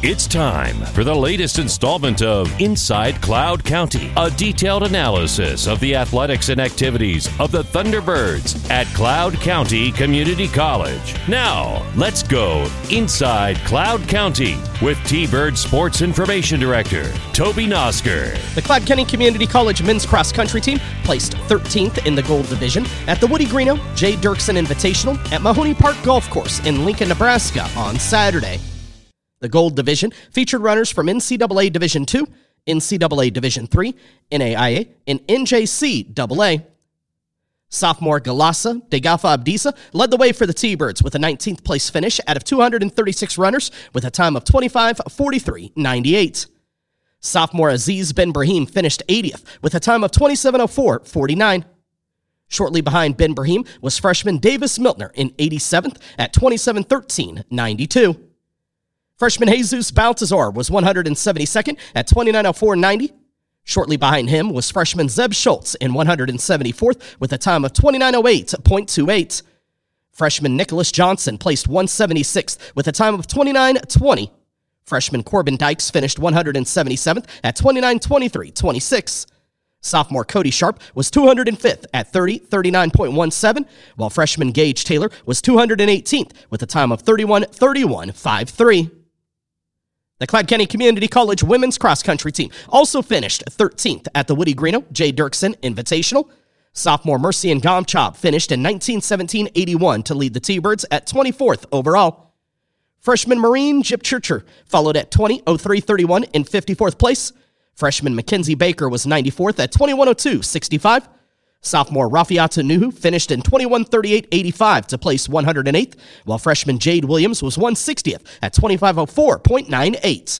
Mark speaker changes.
Speaker 1: It's time for the latest installment of Inside Cloud County, a detailed analysis of the athletics and activities of the Thunderbirds at Cloud County Community College. Now, let's go Inside Cloud County with T-Bird Sports Information Director, Toby Nosker.
Speaker 2: The Cloud County Community College men's cross country team placed 13th in the gold division at the Woody Greeno J. Dirksen Invitational at Mahoney Park Golf Course in Lincoln, Nebraska on Saturday. The gold division featured runners from NCAA Division II, NCAA Division III, NAIA, and NJCAA. Sophomore Galasa Degafa Abdisa led the way for the T-Birds with a 19th place finish out of 236 runners with a time of 25:43.98. Sophomore Aziz Ben Brahim finished 80th with a time of 27:04.49. Shortly behind Ben Brahim was freshman Davis Miltner in 87th at 27:13.92. Freshman Jesus Baltazar was 172nd at 29:04.90. Shortly behind him was freshman Zeb Schultz in 174th with a time of 29:08.28. Freshman Nicholas Johnson placed 176th with a time of 29:20. Freshman Corbin Dykes finished 177th at 29:23.26. Sophomore Cody Sharp was 205th at 30:39.17, while freshman Gage Taylor was 218th with a time of 31:31.53. The Cloud County Community College women's cross-country team also finished 13th at the Woody Greeno J. Dirksen Invitational. Sophomore Mercy and Gomchob finished in 19:17.81 to lead the T-Birds at 24th overall. Freshman Maureen Jipchurcher followed at 20:03.31 in 54th place. Freshman Mackenzie Baker was 94th at 21:02.65. Sophomore Rafiata Nuhu finished in 21:38.85 to place 108th, while freshman Jade Williams was 160th at 25:04.98.